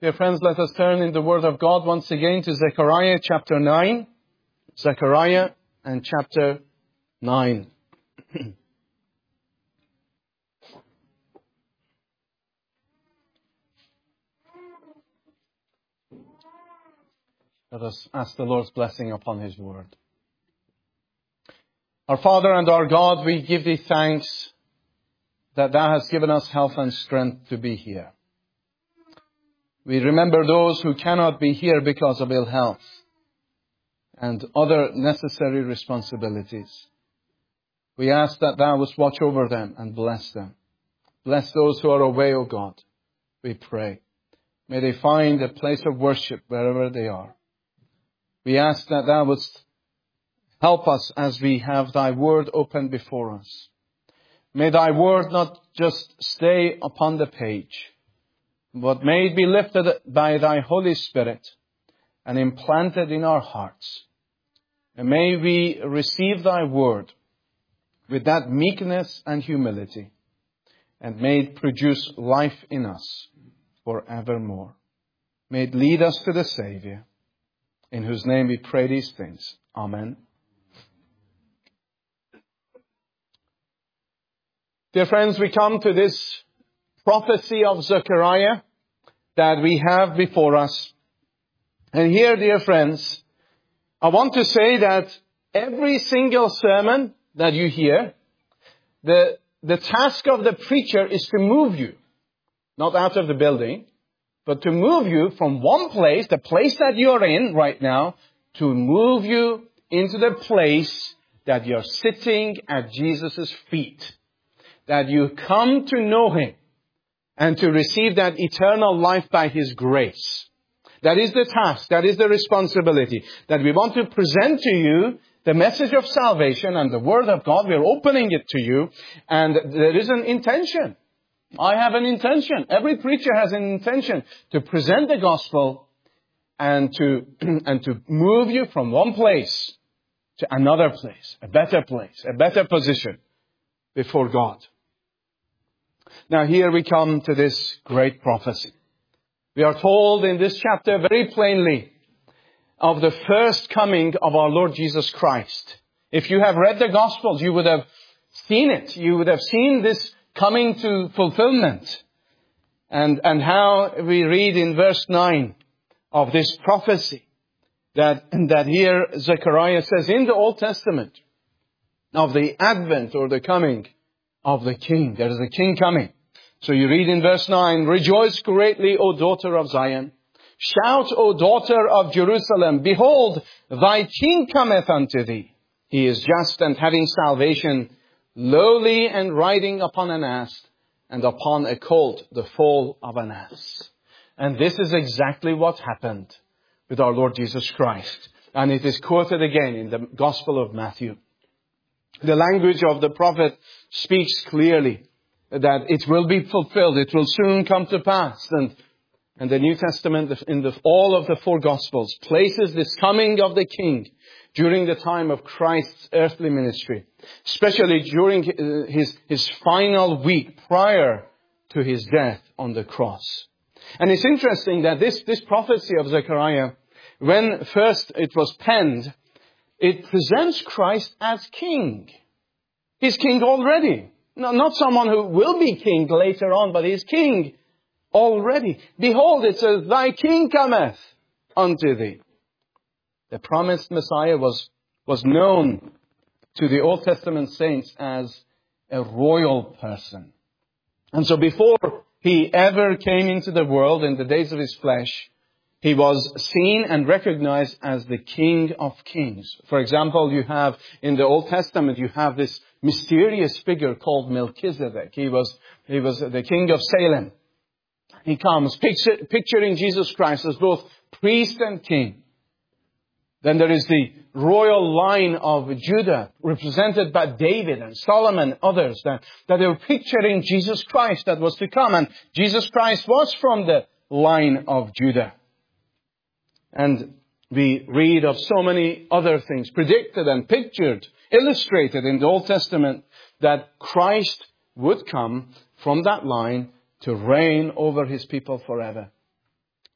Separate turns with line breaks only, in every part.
Dear friends, let us turn in the Word of God once again to Zechariah chapter 9. Zechariah and chapter 9. Let us ask the Lord's blessing upon His Word. Our Father and our God, we give Thee thanks that Thou hast given us health and strength to be here. We remember those who cannot be here because of ill health and other necessary responsibilities. We ask that Thou wouldst watch over them and bless them. Bless those who are away, O God, we pray. May they find a place of worship wherever they are. We ask that Thou wouldst help us as we have Thy Word open before us. May Thy Word not just stay upon the page, but may it be lifted by Thy Holy Spirit and implanted in our hearts. And may we receive Thy Word with that meekness and humility, and may it produce life in us forevermore. May it lead us to the Savior, in whose name we pray these things. Amen. Dear friends, we come to this prophecy of Zechariah that we have before us. And here, dear friends, I want to say that every single sermon that you hear, the task of the preacher is to move you, not out of the building, but to move you from one place, the place that you're in right now, to move you into the place that you're sitting at Jesus' feet. That you come to know Him and to receive that eternal life by His grace. That is the task, that is the responsibility. That we want to present to you the message of salvation and the Word of God. We're opening it to you, and there is an intention. I have an intention. Every preacher has an intention to present the gospel and to move you from one place to another place, a better position before God. Now here we come to this great prophecy. We are told in this chapter very plainly of the first coming of our Lord Jesus Christ. If you have read the Gospels, you would have seen it. You would have seen this coming to fulfillment. And how we read in verse 9 of this prophecy that here Zechariah says in the Old Testament of the advent or the coming of the King. There is a King coming. So you read in verse 9, "Rejoice greatly, O daughter of Zion. Shout, O daughter of Jerusalem. Behold, thy King cometh unto thee. He is just and having salvation, lowly and riding upon an ass, and upon a colt, the foal of an ass." And this is exactly what happened with our Lord Jesus Christ. And it is quoted again in the Gospel of Matthew. The language of the prophet speaks clearly that it will be fulfilled. It will soon come to pass. And the New Testament, in all of the four Gospels, places this coming of the King during the time of Christ's earthly ministry, especially during his final week prior to His death on the cross. And it's interesting that this prophecy of Zechariah, when first it was penned, it presents Christ as King. He's King already. No, not someone who will be King later on, but He's King already. Behold, it says, "Thy King cometh unto thee." The promised Messiah was known to the Old Testament saints as a royal person. And so before He ever came into the world in the days of His flesh, He was seen and recognized as the King of Kings. For example, you have in the Old Testament, you have this mysterious figure called Melchizedek. He was the King of Salem. He comes picturing Jesus Christ as both priest and king. Then there is the royal line of Judah, represented by David and Solomon and others, that they were picturing Jesus Christ that was to come. And Jesus Christ was from the line of Judah. And we read of so many other things predicted and pictured, illustrated in the Old Testament, that Christ would come from that line to reign over His people forever.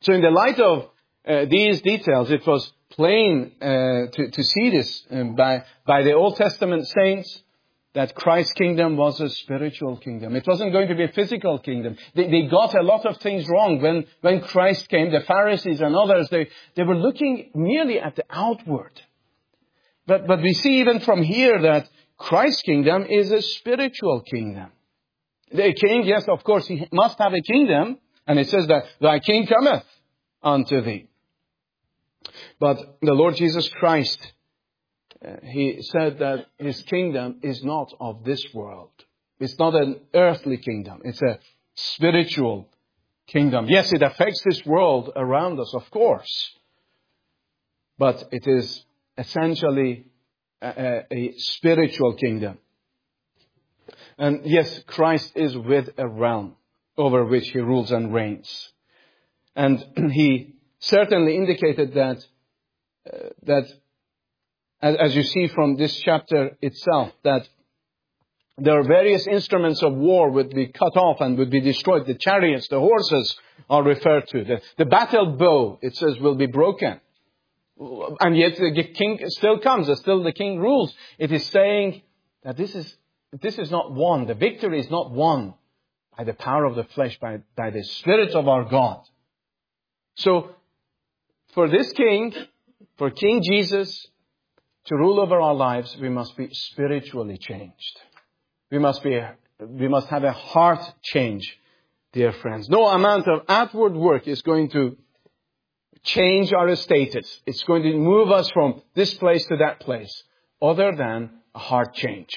So in the light of these details, it was plain to see this by the Old Testament saints that Christ's kingdom was a spiritual kingdom. It wasn't going to be a physical kingdom. They got a lot of things wrong. When Christ came, the Pharisees and others, they were looking merely at the outward. But we see even from here that Christ's kingdom is a spiritual kingdom. The king, yes, of course, he must have a kingdom. And it says that thy king cometh unto thee. But the Lord Jesus Christ, He said that His kingdom is not of this world. It's not an earthly kingdom. It's a spiritual kingdom. Yes, it affects this world around us, of course. But it is essentially a spiritual kingdom. And yes, Christ is with a realm over which He rules and reigns. And He certainly indicated that as you see from this chapter itself, that there are various instruments of war would be cut off and would be destroyed. The chariots, the horses are referred to. The battle bow, it says, will be broken. And yet the king still comes. Still the king rules. It is saying that this is not won. The victory is not won by the power of the flesh, by the Spirit of our God. So, for this king, for King Jesus to rule over our lives, we must be spiritually changed. We must have a heart change, dear friends. No amount of outward work is going to change our status. It's going to move us from this place to that place, other than a heart change.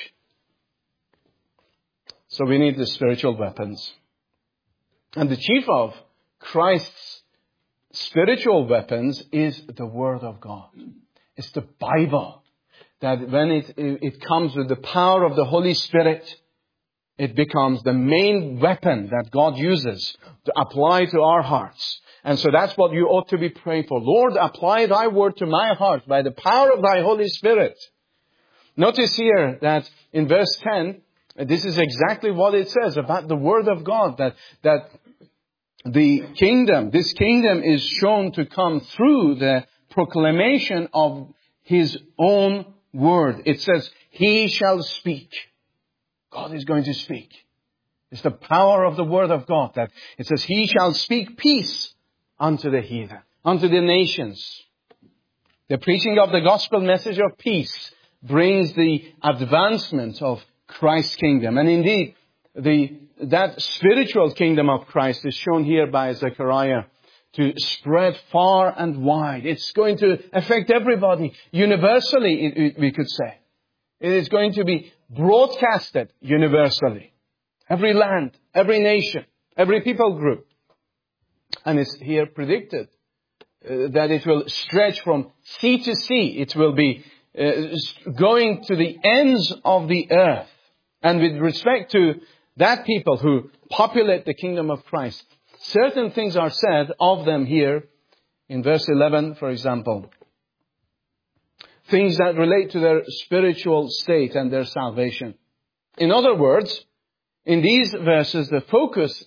So we need the spiritual weapons. And the chief of Christ's spiritual weapons is the Word of God. It's the Bible. That when it comes with the power of the Holy Spirit, it becomes the main weapon that God uses to apply to our hearts. And so that's what you ought to be praying for. Lord, apply thy word to my heart by the power of thy Holy Spirit. Notice here that in verse 10, this is exactly what it says about the Word of God, that this kingdom is shown to come through the proclamation of His own Word. It says, He shall speak. God is going to speak. It's the power of the Word of God that it says, He shall speak peace unto the heathen, unto the nations. The preaching of the gospel message of peace brings the advancement of Christ's kingdom. And indeed, that spiritual kingdom of Christ is shown here by Zechariah to spread far and wide. It's going to affect everybody universally, we could say. It is going to be broadcasted universally. Every land, every nation, every people group. And it's here predicted that it will stretch from sea to sea. It will be going to the ends of the earth. And with respect to that people who populate the kingdom of Christ, certain things are said of them here in verse 11, for example. Things that relate to their spiritual state and their salvation. In other words, in these verses, the focus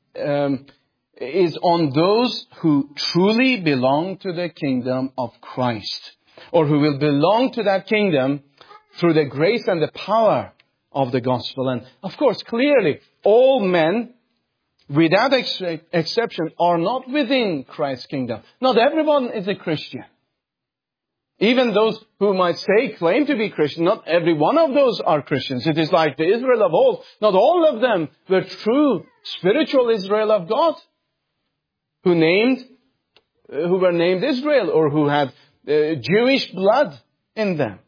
is on those who truly belong to the kingdom of Christ, or who will belong to that kingdom through the grace and the power of the gospel. And of course, clearly, all men, without exception, are not within Christ's kingdom. Not everyone is a Christian. Even those who might claim to be Christian, not every one of those are Christians. It is like the Israel of old. Not all of them were true spiritual Israel of God, who were named Israel, or who had Jewish blood in them.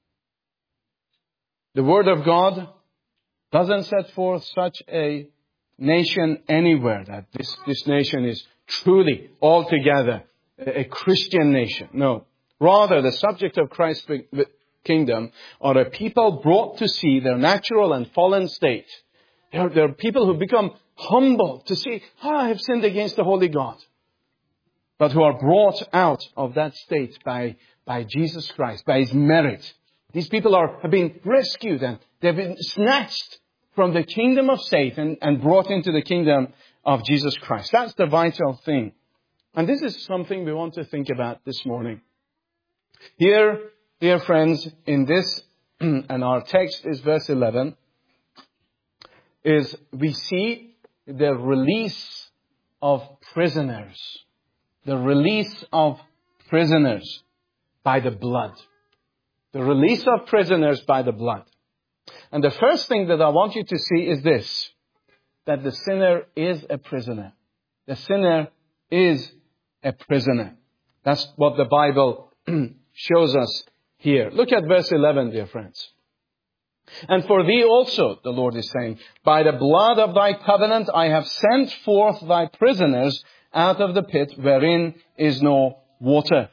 The Word of God doesn't set forth such a nation anywhere, that this nation is truly altogether a Christian nation. No. Rather, the subject of Christ's kingdom are a people brought to see their natural and fallen state. There are people who become humble to see, I have sinned against the Holy God. But who are brought out of that state by Jesus Christ, by His merit. These people have been rescued and they've been snatched from the kingdom of Satan and brought into the kingdom of Jesus Christ. That's the vital thing. And this is something we want to think about this morning. Here, dear friends, in this, and our text is verse 11, is we see the release of prisoners. The release of prisoners by the blood. The release of prisoners by the blood. And the first thing that I want you to see is this, that the sinner is a prisoner. The sinner is a prisoner. That's what the Bible shows us here. Look at verse 11, dear friends. And for thee also, the Lord is saying, by the blood of thy covenant I have sent forth thy prisoners out of the pit wherein is no water.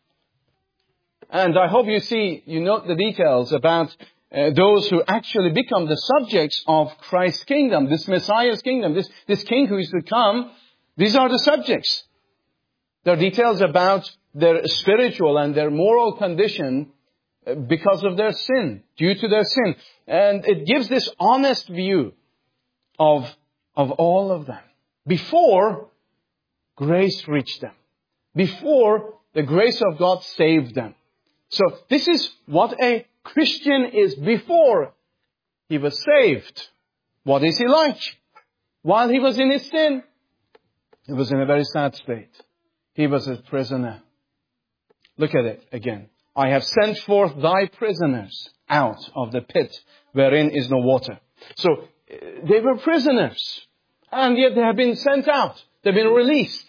And I hope you note the details about those who actually become the subjects of Christ's kingdom, this Messiah's kingdom, this king who is to come. These are the subjects. There are details about their spiritual and their moral condition because of their sin, due to their sin. And it gives this honest view of all of them. Before grace reached them. Before the grace of God saved them. So this is what a Christian is before he was saved. What is he like? While he was in his sin, he was in a very sad state. He was a prisoner. Look at it again. I have sent forth thy prisoners out of the pit wherein is no water. So they were prisoners. And yet they have been sent out. They've been released.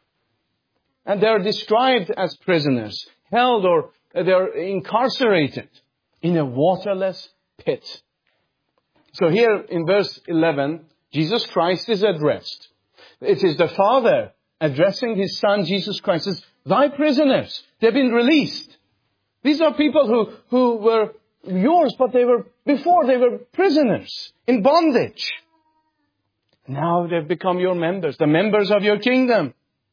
And they're described as prisoners, held or they're incarcerated in a waterless pit. So here in verse 11, Jesus Christ is addressed. It is the Father addressing His Son, Jesus Christ, as thy prisoners. They've been released. These are people who were yours, but before they were prisoners in bondage. Now they've become your members, the members of your kingdom.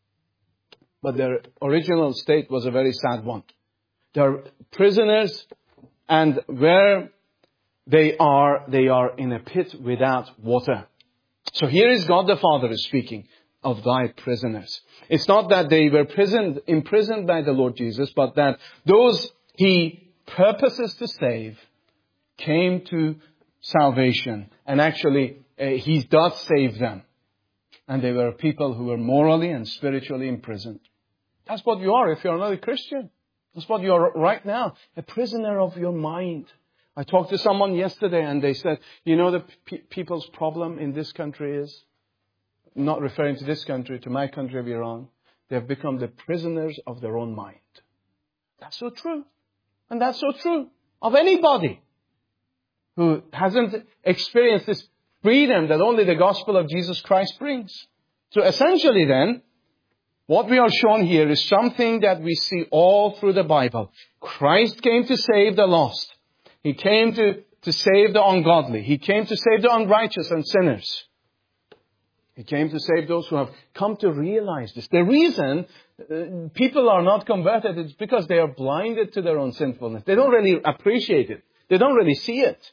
But their original state was a very sad one. They're prisoners, and where they are in a pit without water. So here is God the Father is speaking of thy prisoners. It's not that they were imprisoned by the Lord Jesus, but that those He purposes to save came to salvation. And actually, He does save them. And they were people who were morally and spiritually imprisoned. That's what you are if you're not a Christian. That's what you are right now. A prisoner of your mind. I talked to someone yesterday and they said, the people's problem in this country is, not referring to this country, to my country of Iran, they have become the prisoners of their own mind. That's so true. And that's so true of anybody who hasn't experienced this freedom that only the gospel of Jesus Christ brings. So essentially then, what we are shown here is something that we see all through the Bible. Christ came to save the lost. He came to save the ungodly. He came to save the unrighteous and sinners. He came to save those who have come to realize this. The reason people are not converted is because they are blinded to their own sinfulness. They don't really appreciate it. They don't really see it.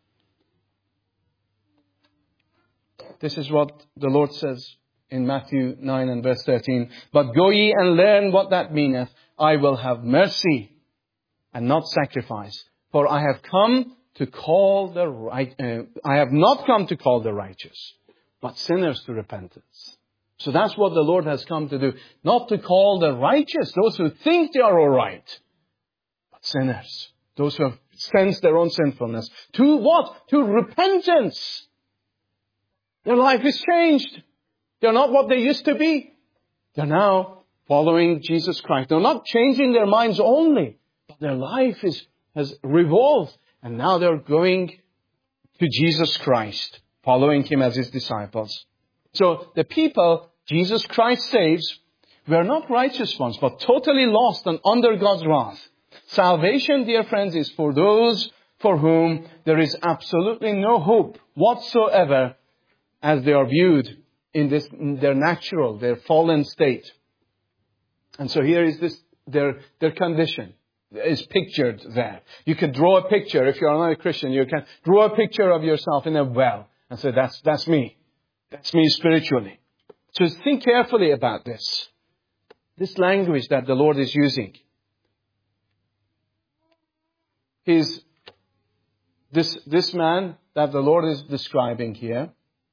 This is what the Lord says in Matthew 9 and verse 13. But go ye and learn what that meaneth. I will have mercy and not sacrifice. For I have come to call I have not come to call the righteous, but sinners to repentance. So that's what the Lord has come to do. Not to call the righteous, those who think they are all right, but sinners, those who have sensed their own sinfulness. To what? To repentance. Their life is changed. They're not what they used to be. They're now following Jesus Christ. They're not changing their minds only, but their life has revolved. And now they're going to Jesus Christ, following Him as His disciples. So the people Jesus Christ saves were not righteous ones, but totally lost and under God's wrath. Salvation, dear friends, is for those for whom there is absolutely no hope whatsoever as they are viewed in their natural, their fallen state. And so here is their condition is pictured there. You can draw a picture, if you're not a Christian, you can draw a picture of yourself in a well and say, that's me. That's me spiritually. So think carefully about this. This language that the Lord is using is this man that the Lord is describing here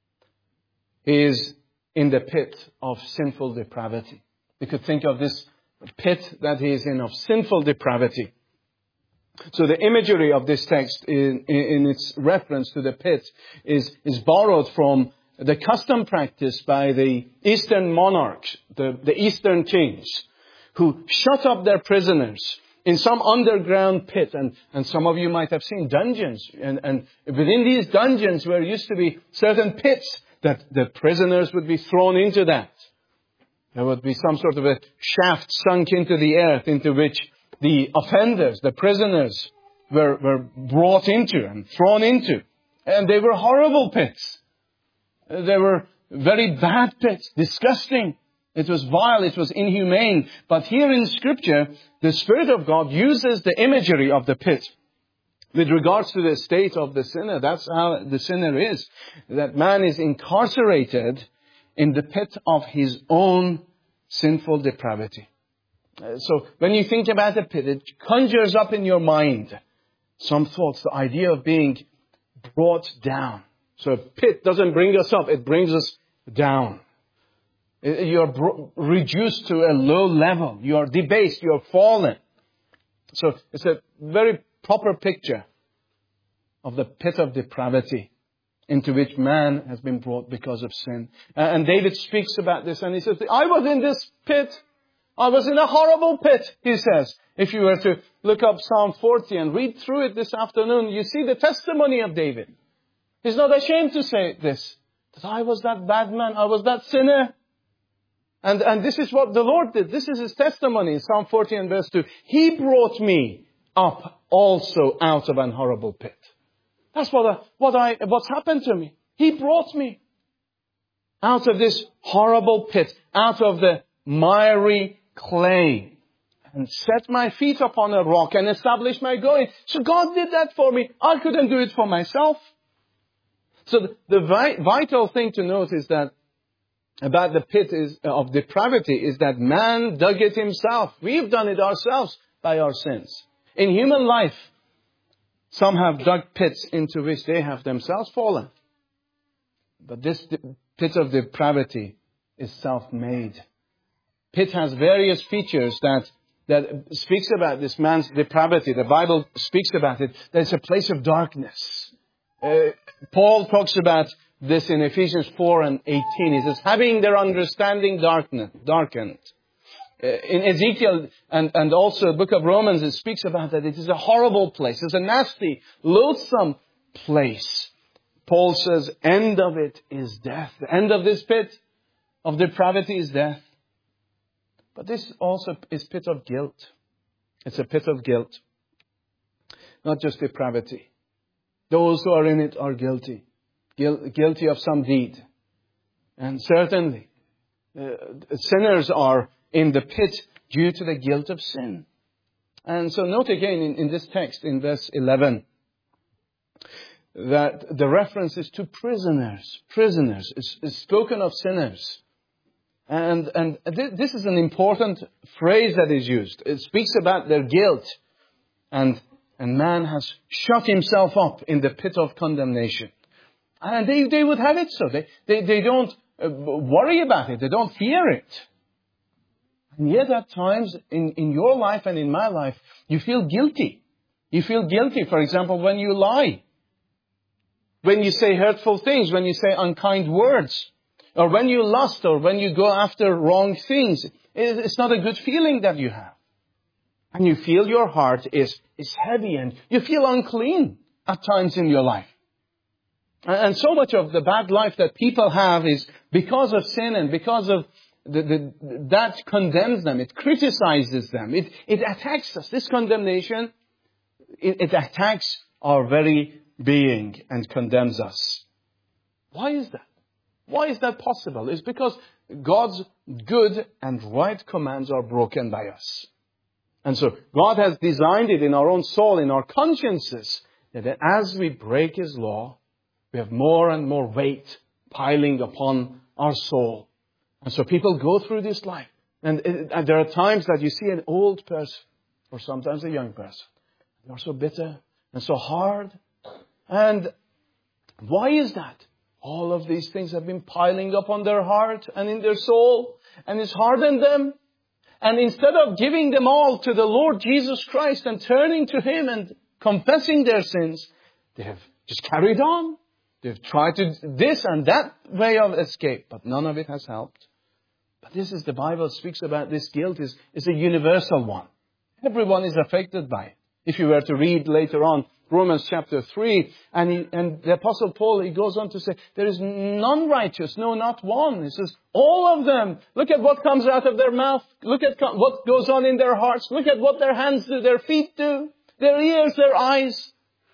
is in the pit of sinful depravity. You could think of this pit that he is in of sinful depravity. So the imagery of this text in its reference to the pit is borrowed from the custom practiced by the Eastern monarchs, the Eastern kings, who shut up their prisoners in some underground pit. And some of you might have seen dungeons. And within these dungeons there used to be certain pits that the prisoners would be thrown into that. There would be some sort of a shaft sunk into the earth into which the offenders, the prisoners, were brought into and thrown into. And they were horrible pits. They were very bad pits, disgusting. It was vile, it was inhumane. But here in Scripture, the Spirit of God uses the imagery of the pit with regards to the state of the sinner. That's how the sinner is. That man is incarcerated in the pit of his own sinful depravity. So when you think about the pit, it conjures up in your mind some thoughts, the idea of being brought down. So a pit doesn't bring us up, it brings us down. You're reduced to a low level. You're debased, you're fallen. So it's a very proper picture of the pit of depravity into which man has been brought because of sin. And David speaks about this and he says, I was in this pit. I was in a horrible pit, he says. If you were to look up Psalm 40 and read through it this afternoon, you see the testimony of David. He's not ashamed to say this. That I was that bad man. I was that sinner. And this is what the Lord did. This is his testimony in Psalm 40 and verse 2. He brought me up also out of an horrible pit. That's what's happened to me. He brought me out of this horrible pit, out of the miry clay, and set my feet upon a rock and established my going. So God did that for me. I couldn't do it for myself. So the vital thing to note is that about the pit of depravity is that man dug it himself. We've done it ourselves by our sins. In human life, some have dug pits into which they have themselves fallen. But this pit of depravity is self-made. Pit has various features that speaks about this man's depravity. The Bible speaks about it. That it's a place of darkness. Paul talks about this in Ephesians 4 and 18. He says, having their understanding darkened. In Ezekiel and also the book of Romans, it speaks about that. It is a horrible place. It's a nasty, loathsome place. Paul says, end of it is death. The end of this pit of depravity is death. But this also is pit of guilt. It's a pit of guilt. Not just depravity. Those who are in it are guilty. Guilty of some deed. And certainly, sinners are in the pit due to the guilt of sin. And so note again in this text, in verse 11, that the reference is to prisoners. Prisoners is spoken of sinners. And this is an important phrase that is used. It speaks about their guilt. And man has shut himself up in the pit of condemnation. And they would have it so. They don't worry about it. They don't fear it. And yet at times in your life and in my life, you feel guilty. You feel guilty, for example, when you lie. When you say hurtful things, when you say unkind words. Or when you lust, or when you go after wrong things. It's not a good feeling that you have. And you feel your heart is heavy and you feel unclean at times in your life. And so much of the bad life that people have is because of sin and because of that condemns them. It criticizes them. It attacks us. This condemnation, it attacks our very being and condemns us. Why is that? Why is that possible? It's because God's good and right commands are broken by us. And so God has designed it in our own soul, in our consciences, that as we break His law, we have more and more weight piling upon our soul. And so people go through this life And there are times that you see an old person, or sometimes a young person. They're so bitter and so hard. And why is that? All of these things have been piling up on their heart and in their soul, and it's hardened them. And instead of giving them all to the Lord Jesus Christ and turning to Him and confessing their sins, they have just carried on. They've tried to this and that way of escape, but none of it has helped. But this is, the Bible speaks about this guilt is a universal one. Everyone is affected by it. If you were to read later on Romans chapter 3, and the Apostle Paul, he goes on to say, there is none righteous, no, not one. He says, all of them. Look at what comes out of their mouth. Look at what goes on in their hearts. Look at what their hands do, their feet do, their ears, their eyes.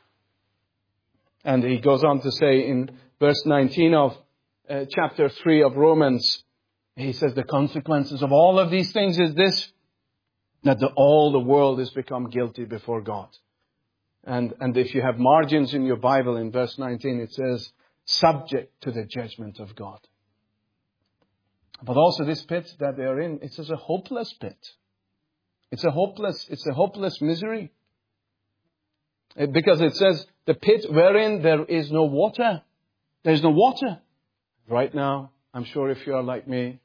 And he goes on to say in verse 19 of chapter 3 of Romans, he says the consequences of all of these things is this, that all the world has become guilty before God. And if you have margins in your Bible, in verse 19, it says, subject to the judgment of God. But also this pit that they are in, it says a hopeless pit. It's a hopeless misery. Because it says, the pit wherein there is no water. There is no water. Right now, I'm sure if you are like me,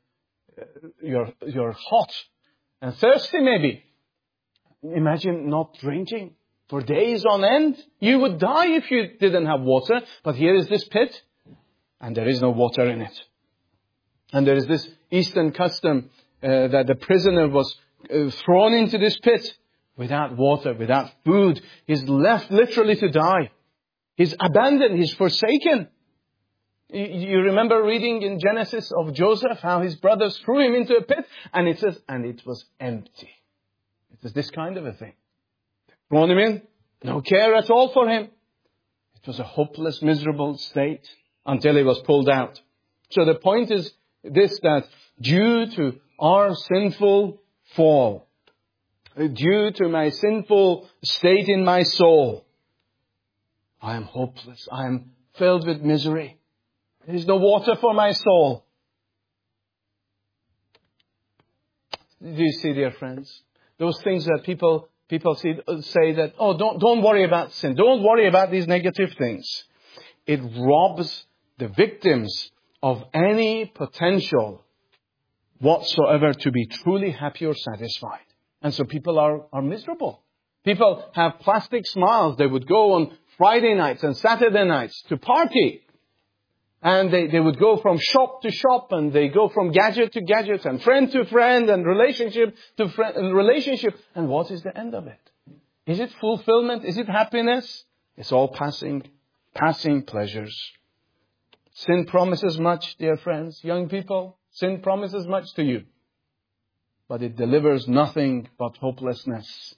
you're hot and thirsty maybe. Imagine not drinking for days on end. You would die if you didn't have water. But here is this pit, and there is no water in it. And there is this Eastern custom that the prisoner was thrown into this pit without water, without food. He's left literally to die. He's abandoned. He's forsaken. You remember reading in Genesis of Joseph how his brothers threw him into a pit, and it says, and it was empty. It was this kind of a thing. Thrown him in, no care at all for him. It was a hopeless, miserable state until he was pulled out. So the point is this, that due to our sinful fall, due to my sinful state in my soul, I am hopeless. I am filled with misery. There is no water for my soul. Do you see, dear friends? Those things that people say that, oh, don't worry about sin. Don't worry about these negative things. It robs the victims of any potential whatsoever to be truly happy or satisfied. And so people are miserable. People have plastic smiles. They would go on Friday nights and Saturday nights to party. And they would go from shop to shop, and they go from gadget to gadget, and friend to friend, and relationship to relationship. And what is the end of it? Is it fulfillment? Is it happiness? It's all passing pleasures. Sin promises much, dear friends, young people. Sin promises much to you. But it delivers nothing but hopelessness.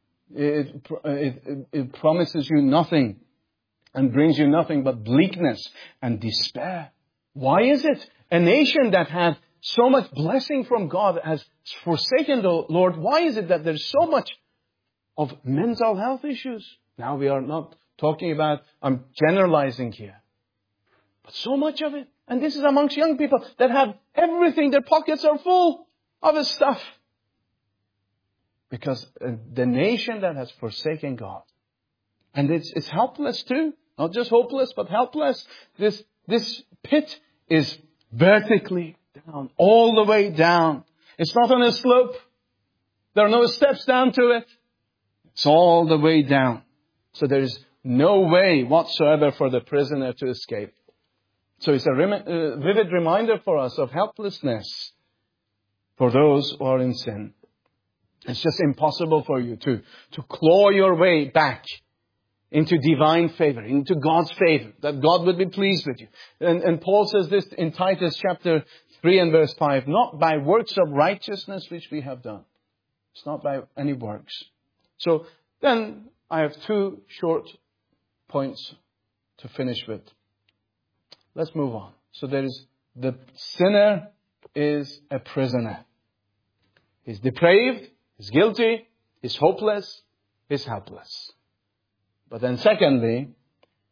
It promises you nothing and brings you nothing but bleakness and despair. Why is it a nation that had so much blessing from God has forsaken the Lord? Why is it that there's so much of mental health issues? Now we are not talking about, I'm generalizing here, but so much of it. And this is amongst young people that have everything. Their pockets are full of this stuff. Because the nation that has forsaken God. And it's helpless too. Not just hopeless, but helpless. This pit is vertically down, all the way down. It's not on a slope. There are no steps down to it. It's all the way down. So there is no way whatsoever for the prisoner to escape. So it's a vivid reminder for us of helplessness for those who are in sin. It's just impossible for you to claw your way back into divine favor, into God's favor, that God would be pleased with you. And Paul says this in Titus chapter 3 and verse 5, not by works of righteousness which we have done. It's not by any works. So then I have two short points to finish with. Let's move on. So there is, the sinner is a prisoner. He's depraved, he's guilty, he's hopeless, he's helpless. But then secondly,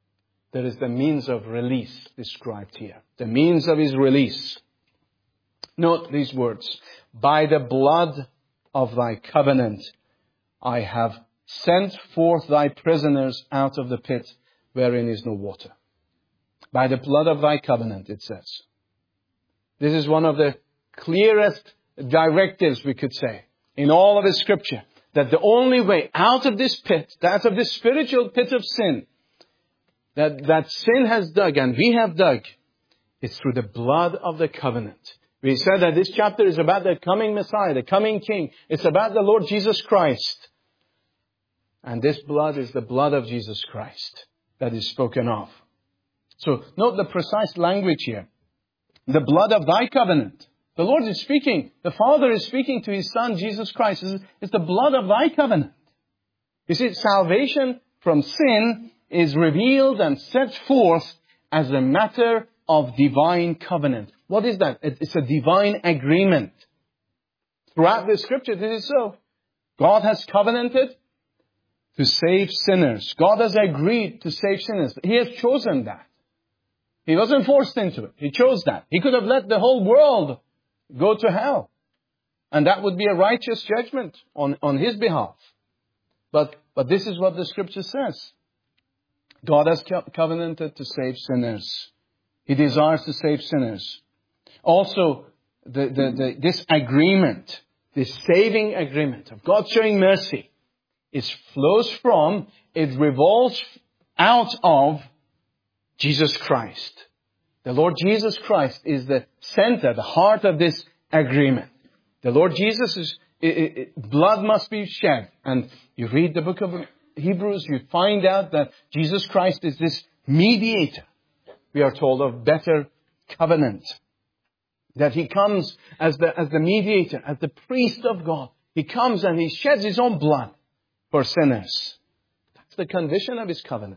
there is the means of release described here. The means of his release. Note these words. By the blood of thy covenant, I have sent forth thy prisoners out of the pit wherein is no water. By the blood of thy covenant, it says. This is one of the clearest directives, we could say, in all of the Scripture. That the only way out of this pit, out of this spiritual pit of sin, that sin has dug and we have dug, is through the blood of the covenant. We said that this chapter is about the coming Messiah, the coming King. It's about the Lord Jesus Christ. And this blood is the blood of Jesus Christ that is spoken of. So note the precise language here. The blood of thy covenant. The Lord is speaking. The Father is speaking to His Son, Jesus Christ. It's the blood of thy covenant. You see, salvation from sin is revealed and set forth as a matter of divine covenant. What is that? It's a divine agreement. Throughout the Scripture, this is so. God has covenanted to save sinners. God has agreed to save sinners. He has chosen that. He wasn't forced into it. He chose that. He could have let the whole world go to hell. And that would be a righteous judgment on His behalf. But this is what the Scripture says. God has covenanted to save sinners. He desires to save sinners. Also, this agreement, this saving agreement of God showing mercy, it revolves out of Jesus Christ. The Lord Jesus Christ is the center, the heart of this agreement. The Lord Jesus blood must be shed. And you read the book of Hebrews, you find out that Jesus Christ is this mediator, we are told, of better covenant. That He comes as the mediator, as the priest of God. He comes and He sheds His own blood for sinners. That's the condition of His covenant.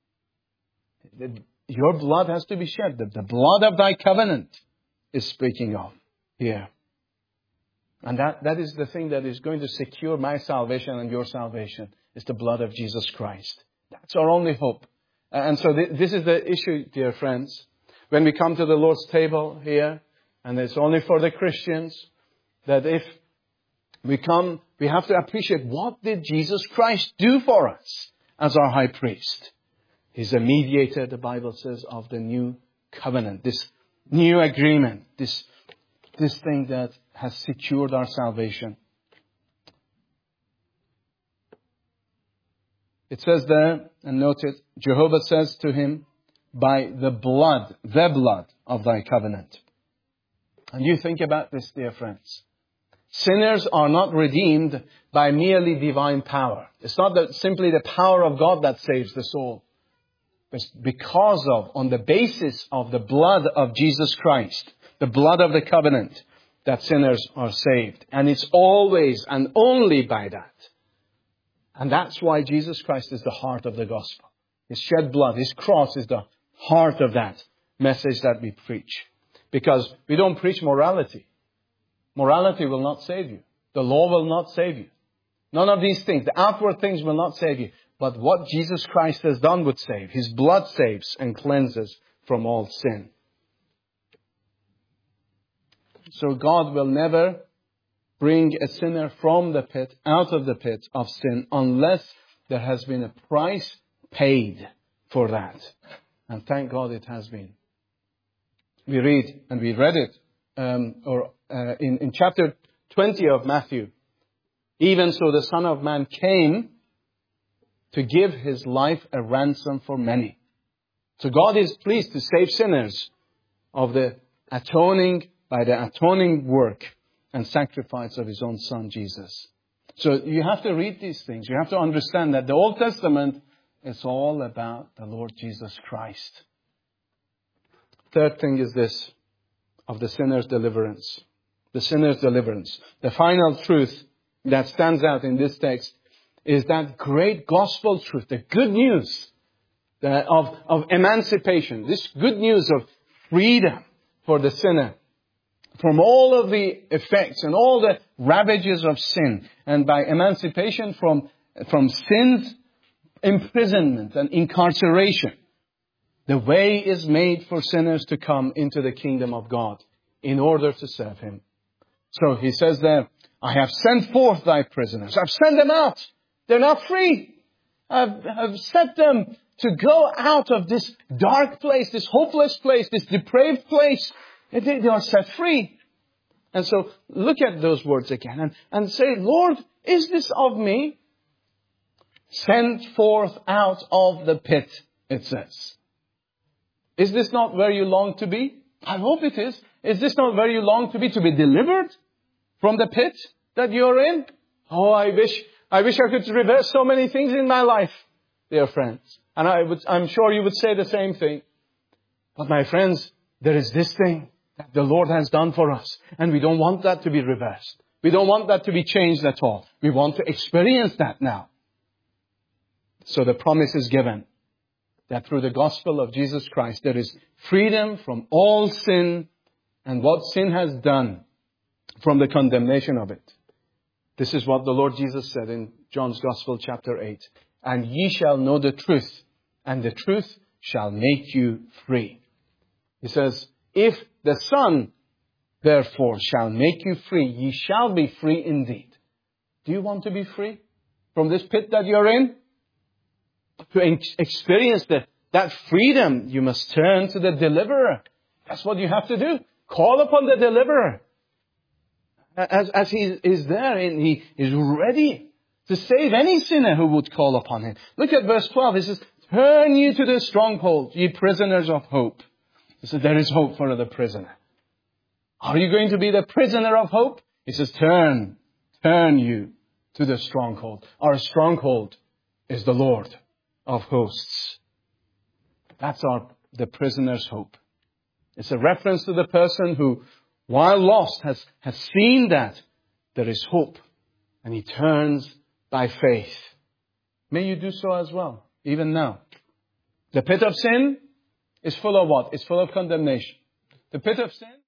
Your blood has to be shed. The blood of thy covenant is speaking of here. And that is the thing that is going to secure my salvation and your salvation. It's the blood of Jesus Christ. That's our only hope. And so this is the issue, dear friends. When we come to the Lord's table here, and it's only for the Christians, that if we come, we have to appreciate what did Jesus Christ do for us as our high priest. He's a mediator, the Bible says, of the new covenant, this new agreement, this thing that has secured our salvation. It says there, and note it, Jehovah says to him, by the blood of thy covenant. And you think about this, dear friends. Sinners are not redeemed by merely divine power. It's not simply the power of God that saves the soul. It's because of, on the basis of the blood of Jesus Christ, the blood of the covenant, that sinners are saved. And it's always and only by that. And that's why Jesus Christ is the heart of the gospel. His shed blood, His cross is the heart of that message that we preach. Because we don't preach morality. Morality will not save you. The law will not save you. None of these things, the outward things will not save you. But what Jesus Christ has done would save. His blood saves and cleanses from all sin. So God will never bring a sinner from the pit, out of the pit of sin, unless there has been a price paid for that. And thank God it has been. We read, and we read it, in chapter 20 of Matthew. Even so the Son of Man came to give His life a ransom for many. So God is pleased to save sinners by the atoning work and sacrifice of His own Son, Jesus. So you have to read these things. You have to understand that the Old Testament is all about the Lord Jesus Christ. Third thing is this, of the sinner's deliverance. The sinner's deliverance. The final truth that stands out in this text is that great gospel truth, the good news of emancipation, this good news of freedom for the sinner from all of the effects and all the ravages of sin, and by emancipation from sin's imprisonment and incarceration. The way is made for sinners to come into the kingdom of God. in order to serve Him. So He says there, I have sent forth thy prisoners. I've sent them out. They're now free. I've set them to go out of this dark place, this hopeless place, this depraved place. They are set free. And so look at those words again and say, Lord, is this of me? Sent forth out of the pit, it says. Is this not where you long to be? I hope it is. Is this not where you long to be delivered from the pit that you're in? Oh, I wish I could reverse so many things in my life, dear friends. And I'm sure you would say the same thing. But my friends, there is this thing that the Lord has done for us. And we don't want that to be reversed. We don't want that to be changed at all. We want to experience that now. So the promise is given that through the gospel of Jesus Christ, there is freedom from all sin and what sin has done, from the condemnation of it. This is what the Lord Jesus said in John's Gospel, chapter 8. And ye shall know the truth, and the truth shall make you free. He says, if the Son, therefore, shall make you free, ye shall be free indeed. Do you want to be free from this pit that you're in? To experience that freedom, you must turn to the Deliverer. That's what you have to do. Call upon the Deliverer. As He is there, and He is ready to save any sinner who would call upon Him. Look at verse 12. He says, turn you to the stronghold, ye prisoners of hope. He says, there is hope for the prisoner. Are you going to be the prisoner of hope? He says, turn you to the stronghold. Our stronghold is the Lord of hosts. That's the prisoner's hope. It's a reference to the person who, while lost, has seen that there is hope. And he turns by faith. May you do so as well, even now. The pit of sin is full of what? It's full of condemnation. The pit of sin